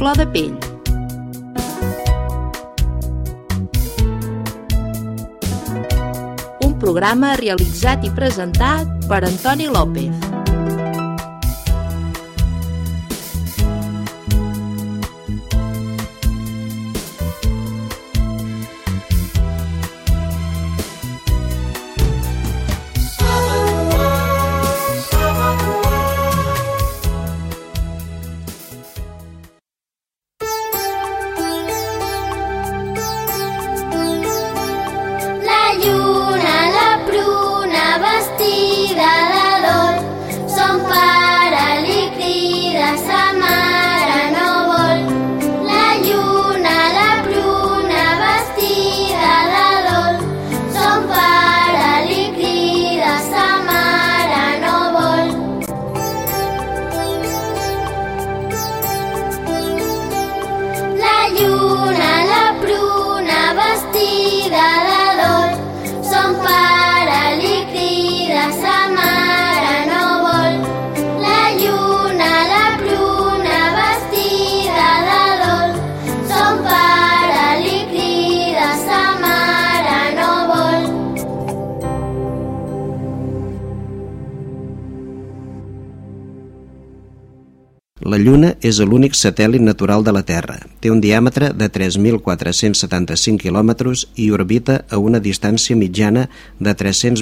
flor de pell. Un programa realitzat i presentat per Antoni López. La Lluna és l'únic satèl·lit natural de la Terra. Té un diàmetre de 3.475 quilòmetres i orbita a una distància mitjana de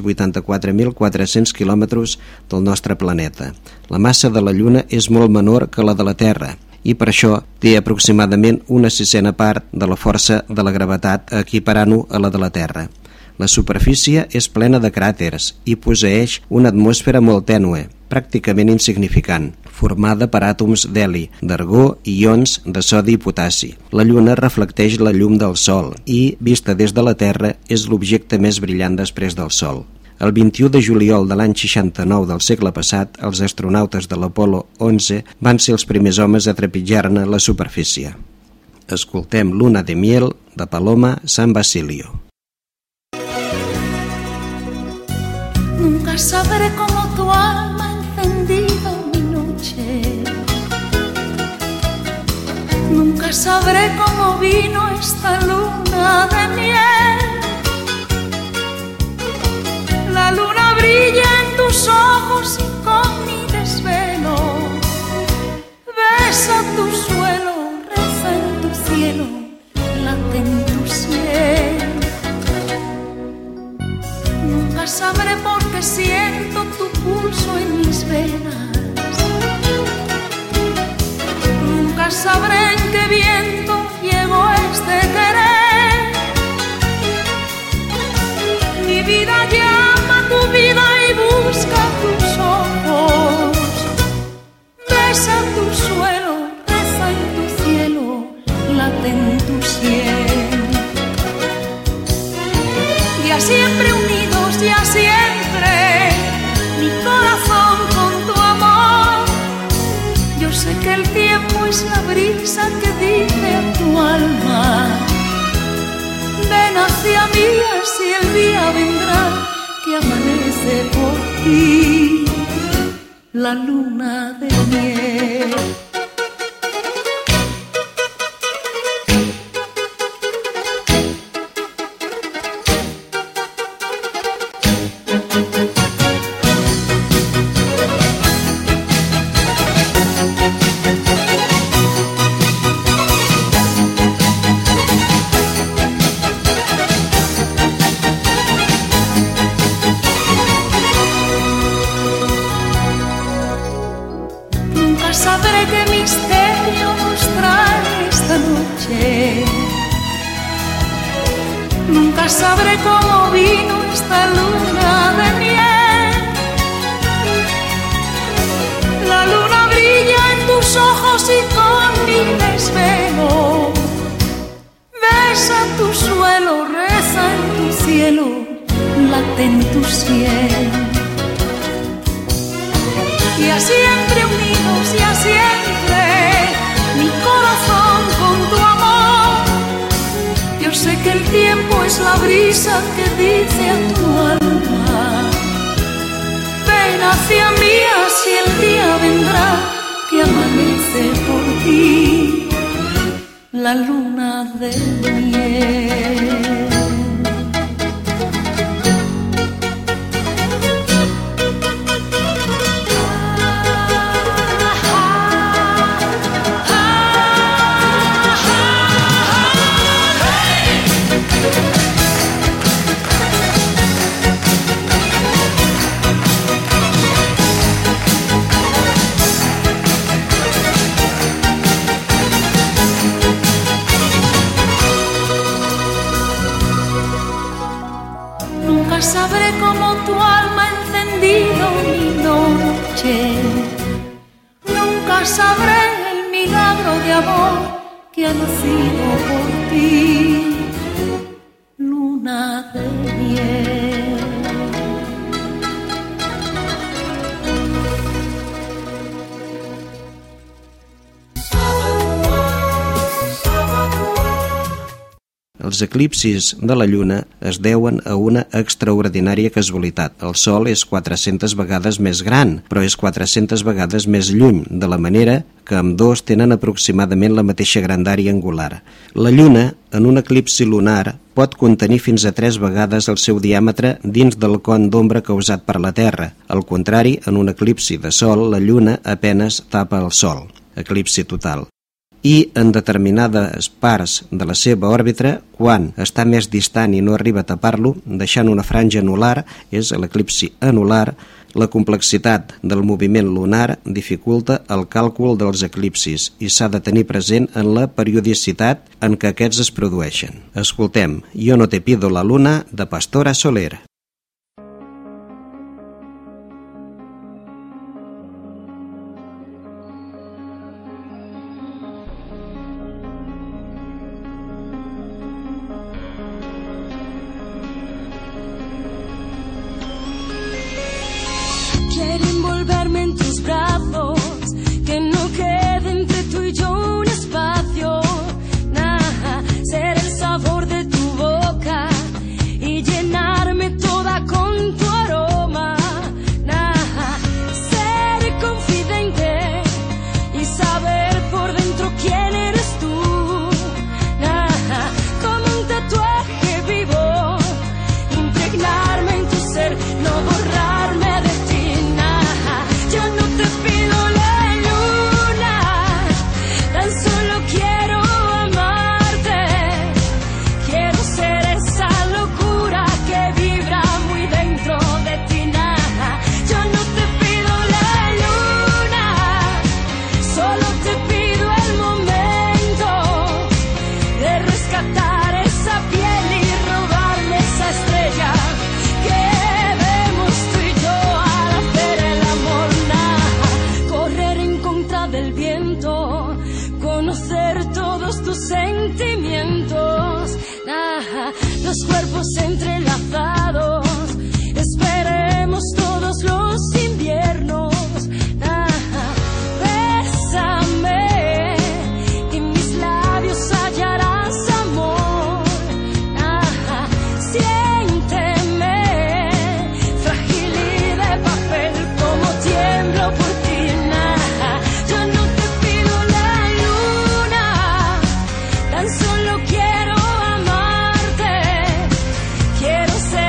384.400 quilòmetres del nostre planeta. La massa de la Lluna és molt menor que la de la Terra i per això té aproximadament una sisena part de la força de la gravetat, equiparant-ho a la de la Terra. La superfície és plena de cràters i posseeix una atmosfera molt tènue, pràcticament insignificant, formada per àtoms d'heli, d'argó i ions de sodi i potassi. La Lluna reflecteix la llum del Sol i, vista des de la Terra, és l'objecte més brillant després del Sol. El 21 de juliol de l'any 69 del segle passat, els astronautes de l'Apolo 11 van ser els primers homes a trepitjar-ne la superfície. Escoltem Luna de miel de Paloma San Basilio. Nunca sabré cómo tu alma ha encendido mi noche. Nunca sabré cómo vino esta luna de miel. La luna brilla en tus ojos y con mi desvelo besa tu suelo, reza en tu cielo, late en tu cielo. Nunca sabré por qué siento tu pulso en mis venas. Nunca sabré en qué viento llegó este querer. Mi vida llama a tu vida y busca tus ojos. Besa tu suelo, reza en tu cielo, late en tu cielo. Ya siempre unidos, ya siempre, mi corazón con tu amor. Yo sé que el tiempo es la brisa que dice a tu alma: ven hacia mí, así el día vendrá que amanece por ti, la luna de miel. Sabré qué misterio nos trae esta noche. Nunca sabré cómo vino esta luna de miel. La luna brilla en tus ojos y con mi desvelo besa tu suelo, reza en tu cielo, late en tu cielo. Y a siempre unidos, y a siempre, mi corazón con tu amor. Yo sé que el tiempo es la brisa que dice a tu alma: ven hacia mí, así el día vendrá que amanece por ti, la luna de miel. Sabré cómo tu alma ha encendido mi noche. Nunca sabré el milagro de amor que ha nacido por ti, luna de miel. Els eclipsis de la Lluna es deuen a una extraordinària casualitat. El Sol és 400 vegades més gran, però és 400 vegades més lluny, de la manera que ambdós tenen aproximadament la mateixa grandària angular. La Lluna, en un eclipsi lunar, pot contenir fins a 3 vegades el seu diàmetre dins del con d'ombra causat per la Terra. Al contrari, en un eclipsi de Sol, la Lluna apenes tapa el Sol, eclipsi total. I en determinades parts de la seva òrbita, quan està més distant i no arriba a tapar-lo, deixant una franja anular, és l'eclipsi anular, la complexitat del moviment lunar dificulta el càlcul dels eclipsis i s'ha de tenir present en la periodicitat en què aquests es produeixen. Escoltem Yo no te pido la luna, de Pastora Soler. Quiero envolverme en tus brazos, que no quede entre tú y yo un espacio. Ser el sabor de tu boca y llenarme toda con tu aroma. Ser confidente y saber por dentro quién eres tú. Como un tatuaje vivo, impregnarme en tu ser, no borrarme de ti. Yo no te pido la luna, tan solo quiero amarte. Quiero ser esa locura que vibra muy dentro de ti. Yo no te pido la luna, solo te pido el momento de rescatar esa piel y robarme esa estrella que vemos tú y yo al hacer el amor. Correr en contra del viento, conocer todos tus sentimientos. Los cuerpos entrelazados, esperemos todos los inviernos. Bésame, que en mis labios hallarás amor. Siénteme, frágil y de papel, como tiemblo por ti. Yo no te pido la luna, tan solo quiero amarte. Quiero ser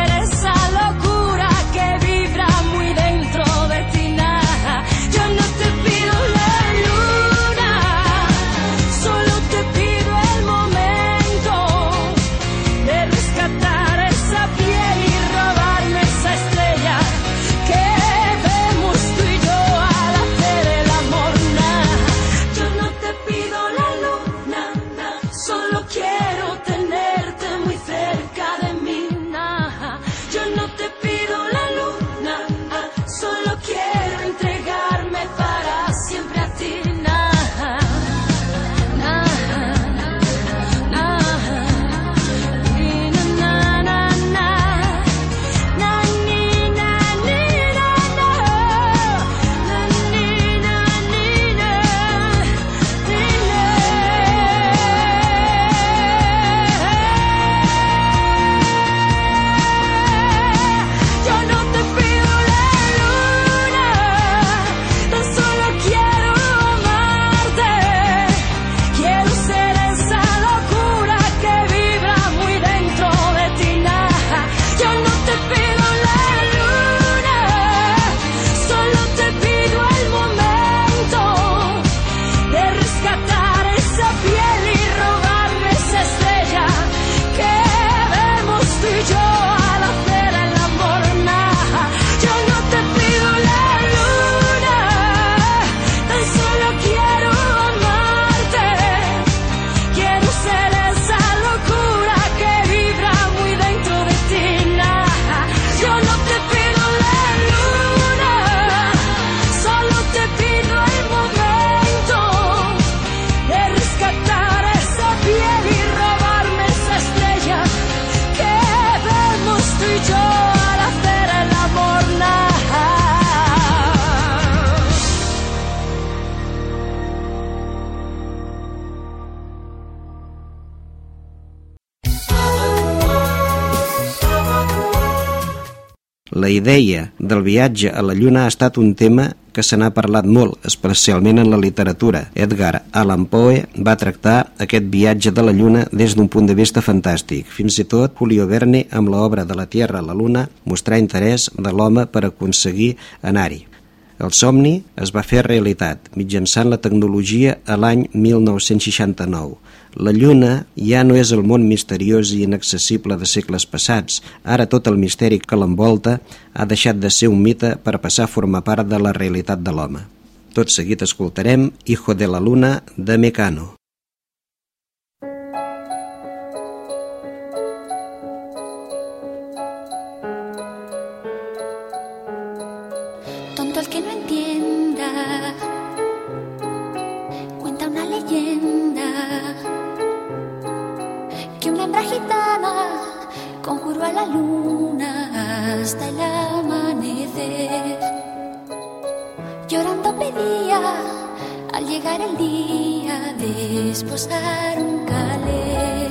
La idea del viatge a la Lluna ha estat un tema que se n'ha parlat molt, especialment en la literatura. Edgar Allan Poe va tractar aquest viatge de la Lluna des d'un punt de vista fantàstic. Fins i tot Julio Verne, amb l'obra de la Tierra a la Luna, mostrà interès de l'home per aconseguir anar-hi. El somni es va fer realitat mitjançant la tecnologia a l'any 1969. La Lluna ja no és el món misteriós i inaccessible de segles passats. Ara tot el misteri que l'envolta ha deixat de ser un mite per passar a formar part de la realitat de l'home. Tot seguit escoltarem Hijo de la Luna de Mecano. Tonto el que no entienda, cuenta una leyenda que una hembra gitana conjuró a la luna hasta el amanecer. Llorando pedía al llegar el día de esposar un calé.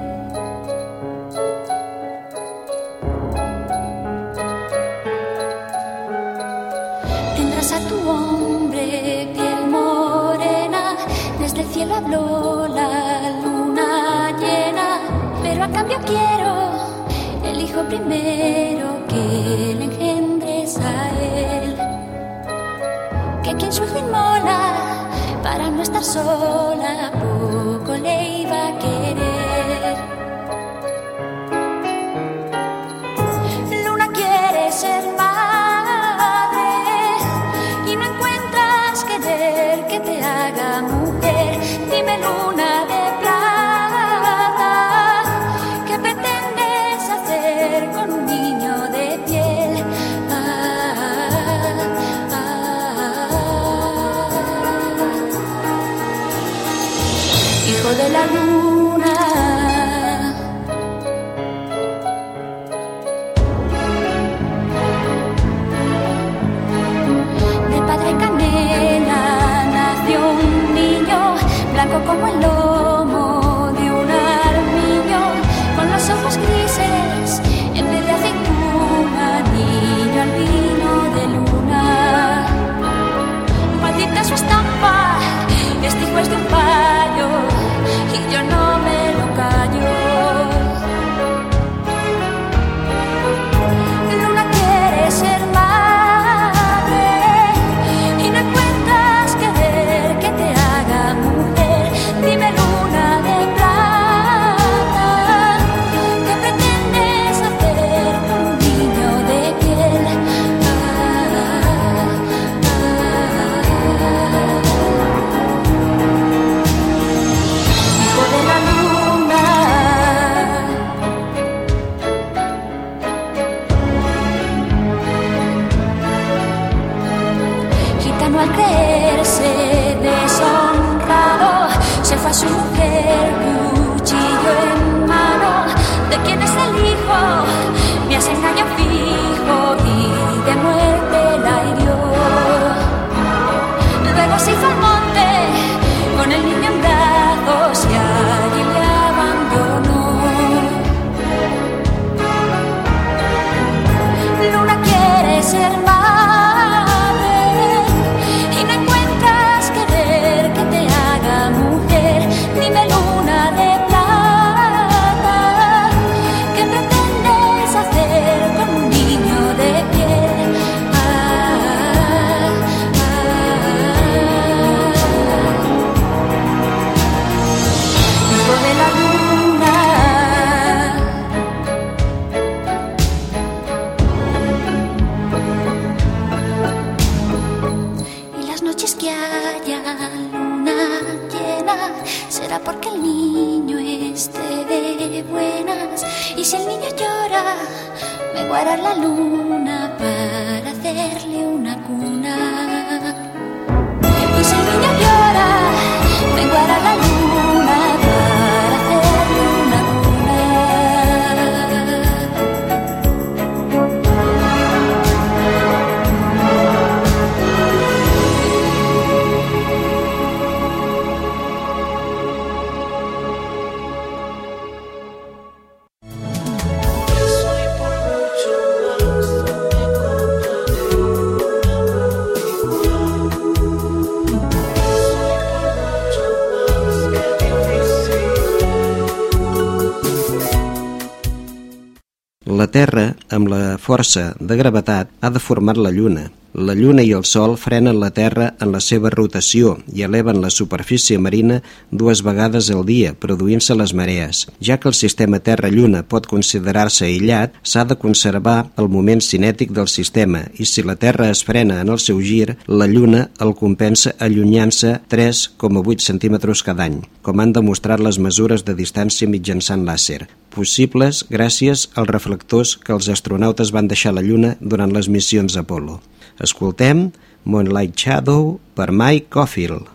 Tendrás a tu hombre piel morena, desde el cielo habló la luna llena, pero a cambio quiero el hijo primero que le engendres a él. Que quien su hijo inmola para no estar sola, poco le iba a querer. Luna quiere ser madre y no encuentras querer que te haga mujer. Dime, luna de plata, ¿qué pretendes hacer con un niño de piel? Hijo de la luna, de padre canela nació un niño, blanco como el lomo de un armiño, con los ojos grises en vez de aceituna, niño albino de luna. Maldita su estampa, este hijo es de un payo y yo no me lo callo. Luna quiere ser madre y no encuentras querer que te haga mujer. Dime, luna de plata, ¿qué pretendes hacer con un niño de piel? Hijo de la luna, gitano al creerse deshonrado, se fue a su mujer, cuchillo en mano. ¿De quién es el hijo? Me hace engaño fijo y de muerte la hirió. Luego se hizo al monte con el niño en brazos y allí le abandonó. Luna quiere ser madre y no encuentras querer que te haga mujer. Dime, luna de plata, ¿qué pretendes hacer con un niño de piel? Hijo de la luna, y las noches que haya luna llena será porque el niño esté de buenas. Y si el niño llora, me guardará la luna para hacerle una cuna. Y si el niño llora, me guardará la luna para hacerle una cuna. Soy por mucho más La Terra, amb la força de gravetat, ha deformat la Lluna. La Lluna i el Sol frenen la Terra en la seva rotació i eleven la superfície marina 2 vegades al dia, produint-se les marees. Ja que el sistema Terra-Lluna pot considerar-se aïllat, s'ha de conservar el moment cinètic del sistema i si la Terra es frena en el seu gir, la Lluna el compensa allunyant-se 3,8 centímetres cada any, com han demostrat les mesures de distància mitjançant làser, possibles gràcies als reflectors que els astronautes van deixar a la Lluna durant les missions Apollo. Escoltem Moonlight Shadow per Mike Caulfield.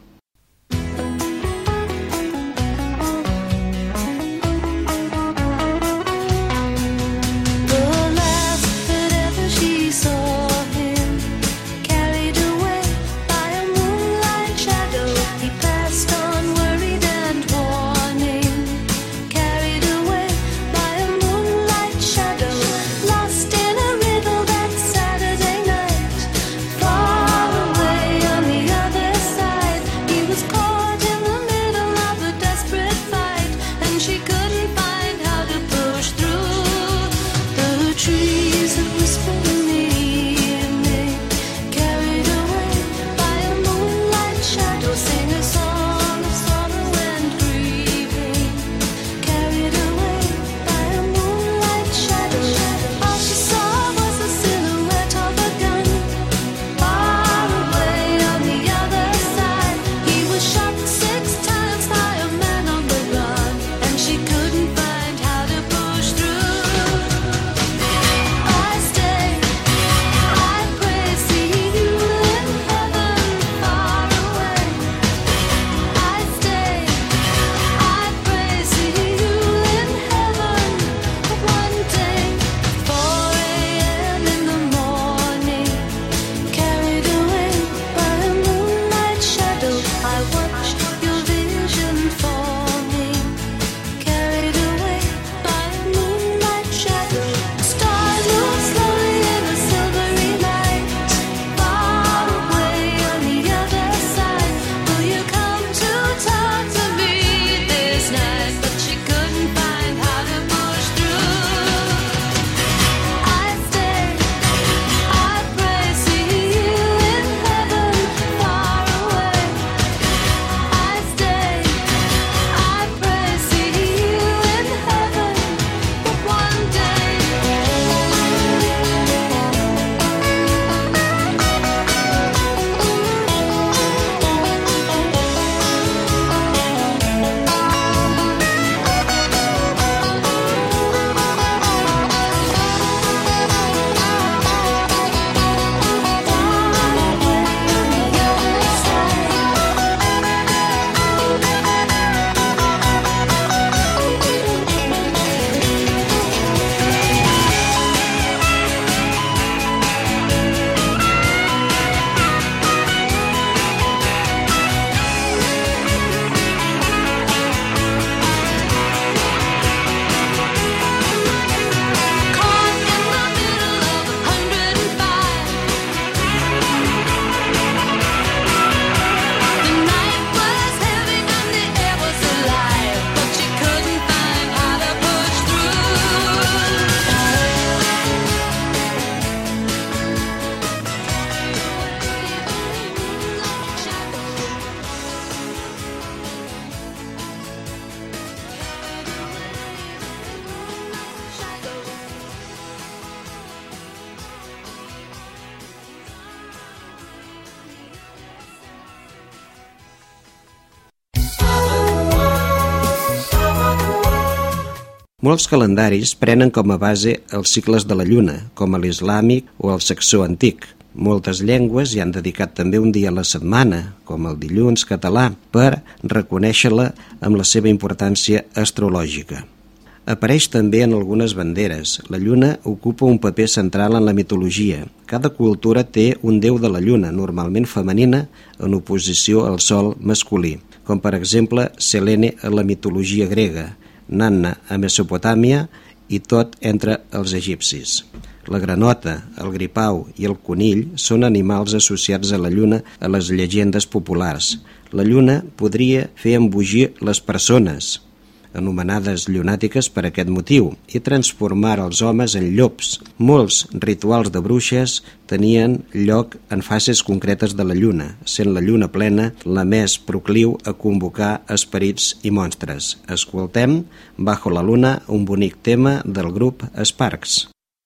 Molts calendaris prenen com a base els cicles de la Lluna, com l'islàmic o el saxó antic. Moltes llengües hi han dedicat també un dia a la setmana, com el dilluns català, per reconèixer-la amb la seva importància astrològica. Apareix també en algunes banderes. La Lluna ocupa un paper central en la mitologia. Cada cultura té un déu de la Lluna, normalment femenina, en oposició al Sol masculí, com per exemple Selene a la mitologia grega, Nanna a Mesopotàmia i Tot entre els egipcis. La granota, el gripau i el conill són animals associats a la Lluna a les llegendes populars. La Lluna podria fer embogir les persones. anomenades llunàtiques per aquest motiu, i transformar els homes en llops. Molts rituals de bruixes tenien lloc en fases concretes de la lluna, sent la lluna plena la més procliu a convocar esperits i monstres. Escoltem Bajo la Luna, un bonic tema del grup Sparks.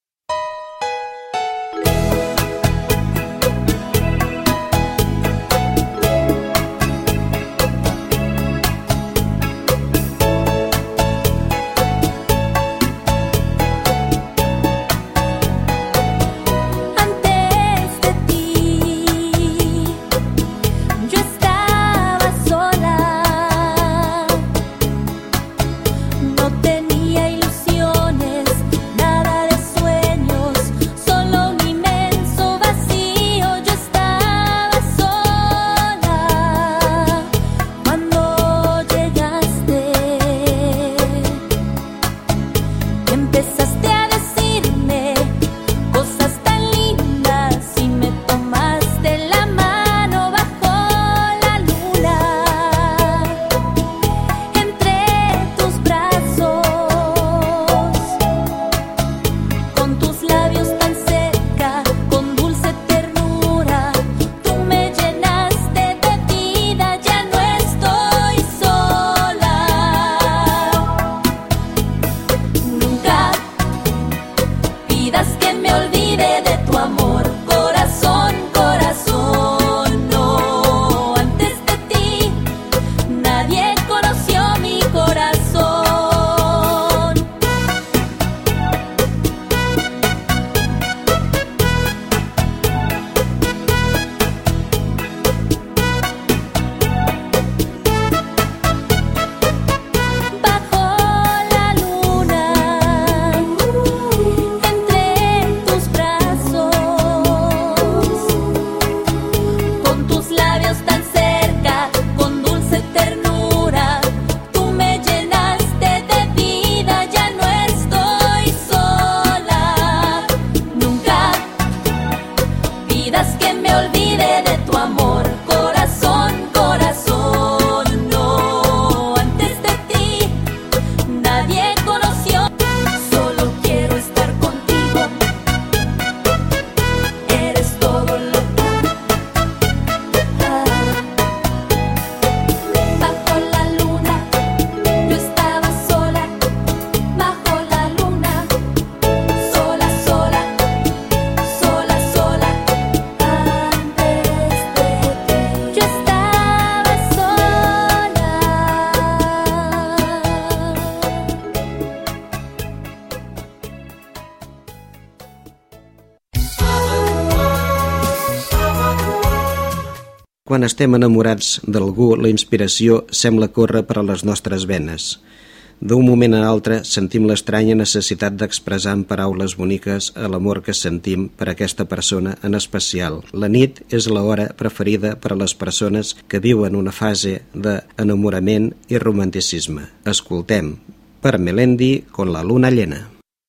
Quan estem enamorats d'algú, la inspiració sembla córrer per a les nostres venes. D'un moment a l'altre sentim l'estranya necessitat d'expressar en paraules boniques l'amor que sentim per aquesta persona en especial. La nit és l'hora preferida per a les persones que viuen una fase d'enamorament i romanticisme. Escoltem per Melendi con la luna llena.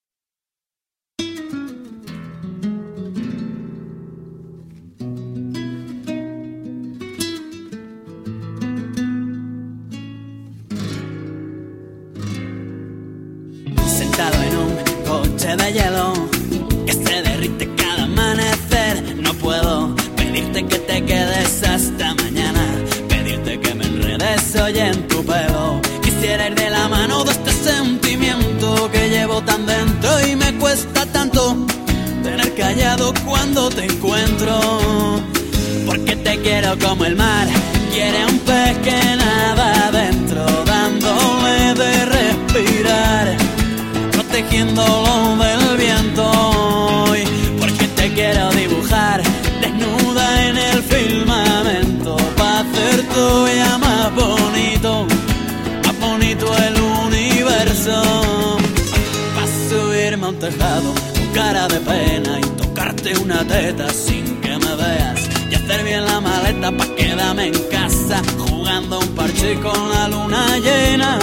En un coche de hielo que se derrite cada amanecer. No puedo pedirte que te quedes hasta mañana, pedirte que me enredes hoy en tu pelo. Quisiera ir de la mano de este sentimiento que llevo tan dentro y me cuesta tanto tener callado cuando te encuentro. Porque te quiero como el mar quiere un pez que nada adentro, dándole de respirar, protegiéndolo del viento. Porque te quiero dibujar desnuda en el firmamento, para hacer todavía más bonito el universo. Para subirme a un tejado con cara de pena y tocarte una teta sin que me veas, y hacer bien la maleta pa' quedarme en casa jugando un parche con la luna llena.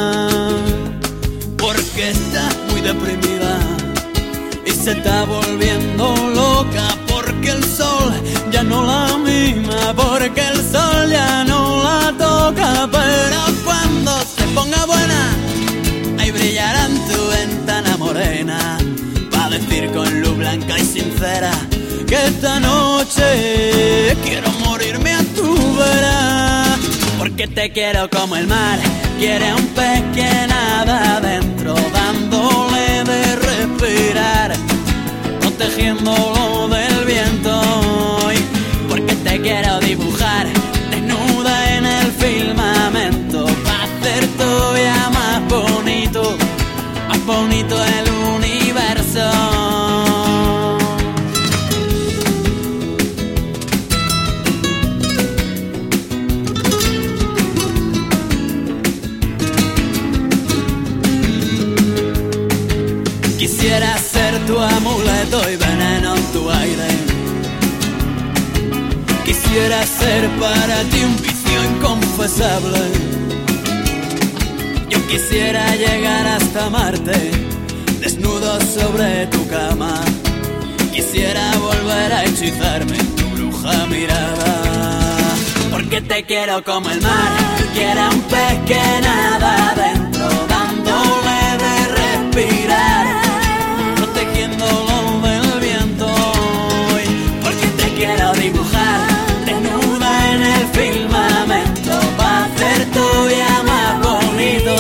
Porque estás muy deprimida y se está volviendo loca, porque el sol ya no la mima, porque el sol ya no la toca. Pero cuando se ponga buena sincera, que esta noche quiero morirme a tu vera. Porque te quiero como el mar quiere un pez que nada adentro, dándole de respirar, protegiéndolo del viento. Porque te quiero dibujar desnuda en el firmamento, para hacer todavía más bonito el universo. Quisiera ser tu amuleto y veneno en tu aire. Quisiera ser para ti un vicio inconfesable. Yo quisiera llegar hasta Marte, desnudo sobre tu cama. Quisiera volver a hechizarme en tu bruja mirada. Porque te quiero como el mar quiere un pez que nada adentro, dándole de respirar, protegiéndolo del viento. Porque te quiero dibujar desnuda en el firmamento, para hacer todavía más bonito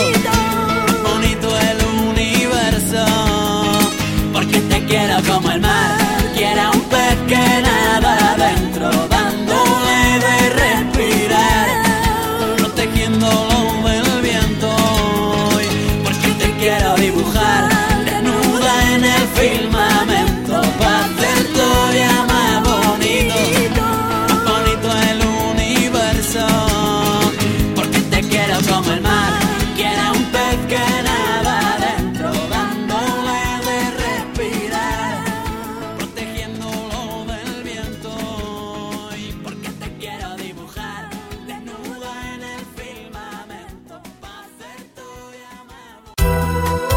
el universo. Porque te quiero como el mar quiere un pez que nada adentro, dándole de respirar, protegiéndolo del viento. Porque te quiero dibujar desnuda en el firmamento, para hacer todavía más bonito el universo. Porque te quiero como el mar quiere un pez que nada adentro, dándole de respirar, protegiéndolo del viento. Porque te quiero dibujar desnuda en el firmamento, para hacer todavía más.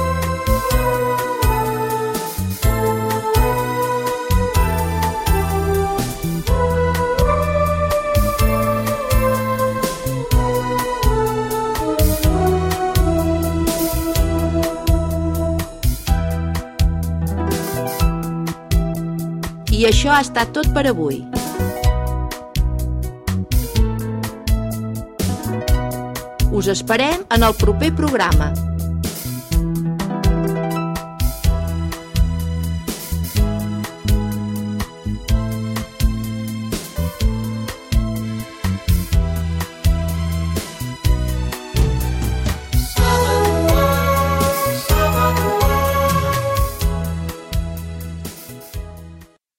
I això ha estat tot per avui. Us esperem en el proper programa.